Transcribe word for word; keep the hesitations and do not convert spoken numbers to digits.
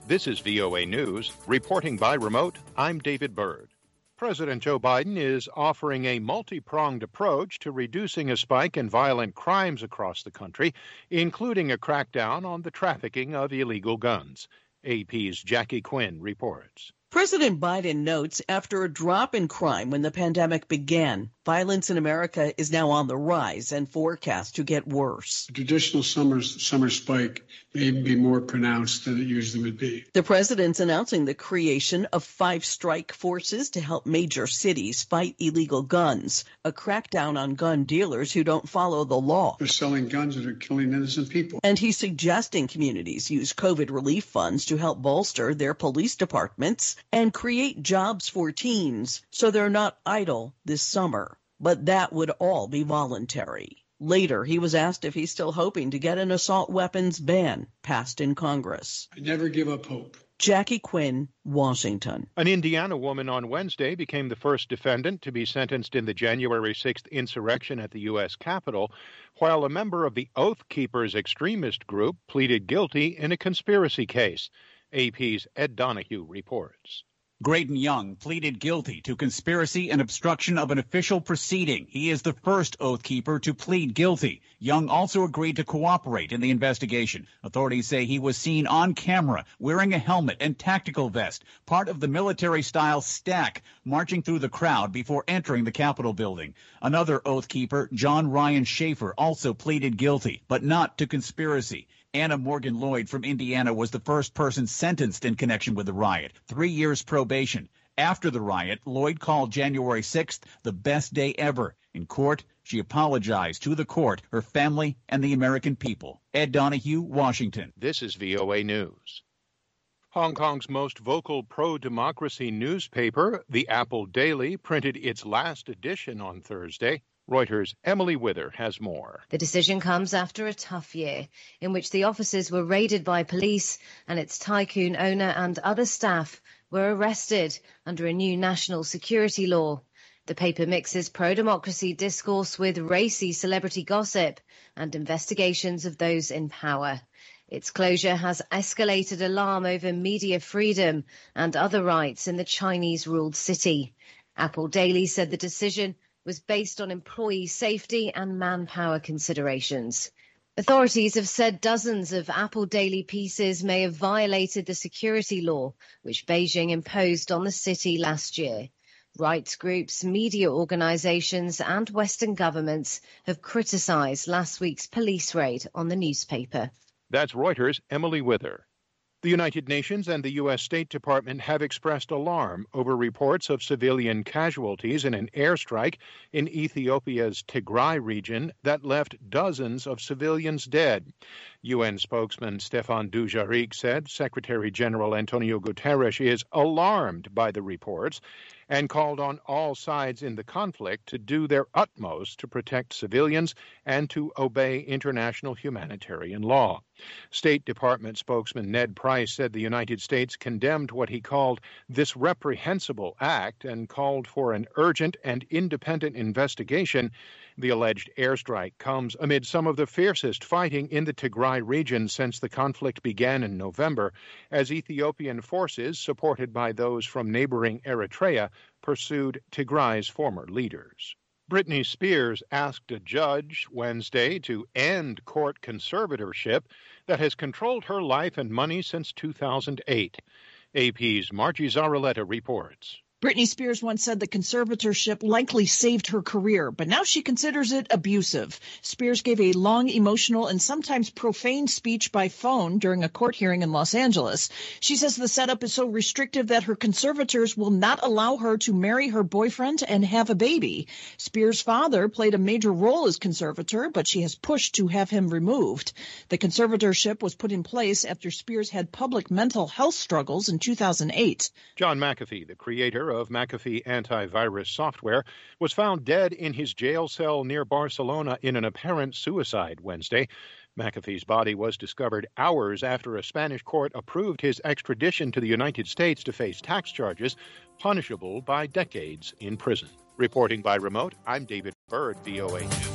This is V O A News. Reporting by remote, I'm David Byrd. President Joe Biden is offering a multi-pronged approach to reducing a spike in violent crimes across the country, including a crackdown on the trafficking of illegal guns. A P's Jackie Quinn reports. President Biden notes after a drop in crime when the pandemic began, violence in America is now on the rise and forecast to get worse. The traditional summer, summer spike may even be more pronounced than it usually would be. The president's announcing the creation of five strike forces to help major cities fight illegal guns, a crackdown on gun dealers who don't follow the law. They're selling guns that are killing innocent people. And he's suggesting communities use COVID relief funds to help bolster their police departments and create jobs for teens so they're not idle this summer. But that would all be voluntary. Later, he was asked if he's still hoping to get an assault weapons ban passed in Congress. I never give up hope. Jackie Quinn, Washington. An Indiana woman on Wednesday became the first defendant to be sentenced in the January sixth insurrection at the U S Capitol, while a member of the Oath Keepers extremist group pleaded guilty in a conspiracy case. A P's Ed Donahue reports. Graydon Young pleaded guilty to conspiracy and obstruction of an official proceeding. He is the first Oath Keeper to plead guilty. Young also agreed to cooperate in the investigation. Authorities say he was seen on camera wearing a helmet and tactical vest, part of the military-style stack, marching through the crowd before entering the Capitol building. Another Oath Keeper, John Ryan Schaefer, also pleaded guilty, but not to conspiracy. Anna Morgan Lloyd from Indiana was the first person sentenced in connection with the riot, three years probation. After the riot, Lloyd called January sixth the best day ever. In court, she apologized to the court, her family, and the American people. Ed Donahue, Washington. This is V O A News. Hong Kong's most vocal pro-democracy newspaper, the Apple Daily, printed its last edition on Thursday. Reuters' Emily Wither has more. The decision comes after a tough year in which the offices were raided by police and its tycoon owner and other staff were arrested under a new national security law. The paper mixes pro-democracy discourse with racy celebrity gossip and investigations of those in power. Its closure has escalated alarm over media freedom and other rights in the Chinese-ruled city. Apple Daily said the decision was based on employee safety and manpower considerations. Authorities have said dozens of Apple Daily pieces may have violated the security law, which Beijing imposed on the city last year. Rights groups, media organizations and Western governments have criticized last week's police raid on the newspaper. That's Reuters' Emily Wither. The United Nations and the U S State Department have expressed alarm over reports of civilian casualties in an airstrike in Ethiopia's Tigray region that left dozens of civilians dead. U N spokesman Stefan Dujarric said Secretary General Antonio Guterres is alarmed by the reports and called on all sides in the conflict to do their utmost to protect civilians and to obey international humanitarian law. State Department spokesman Ned Price said the United States condemned what he called this reprehensible act and called for an urgent and independent investigation. The alleged airstrike comes amid some of the fiercest fighting in the Tigray region since the conflict began in November, as Ethiopian forces, supported by those from neighboring Eritrea, pursued Tigray's former leaders. Britney Spears asked a judge Wednesday to end court conservatorship that has controlled her life and money since two thousand eight. A P's Margie Zaraletta reports. Britney Spears once said the conservatorship likely saved her career, but now she considers it abusive. Spears gave a long, emotional, and sometimes profane speech by phone during a court hearing in Los Angeles. She says the setup is so restrictive that her conservators will not allow her to marry her boyfriend and have a baby. Spears' father played a major role as conservator, but she has pushed to have him removed. The conservatorship was put in place after Spears had public mental health struggles in two thousand eight. John McAfee, the creator of McAfee antivirus software, was found dead in his jail cell near Barcelona in an apparent suicide Wednesday. McAfee's body was discovered hours after a Spanish court approved his extradition to the United States to face tax charges punishable by decades in prison. Reporting by remote, I'm David Byrd, V O A News.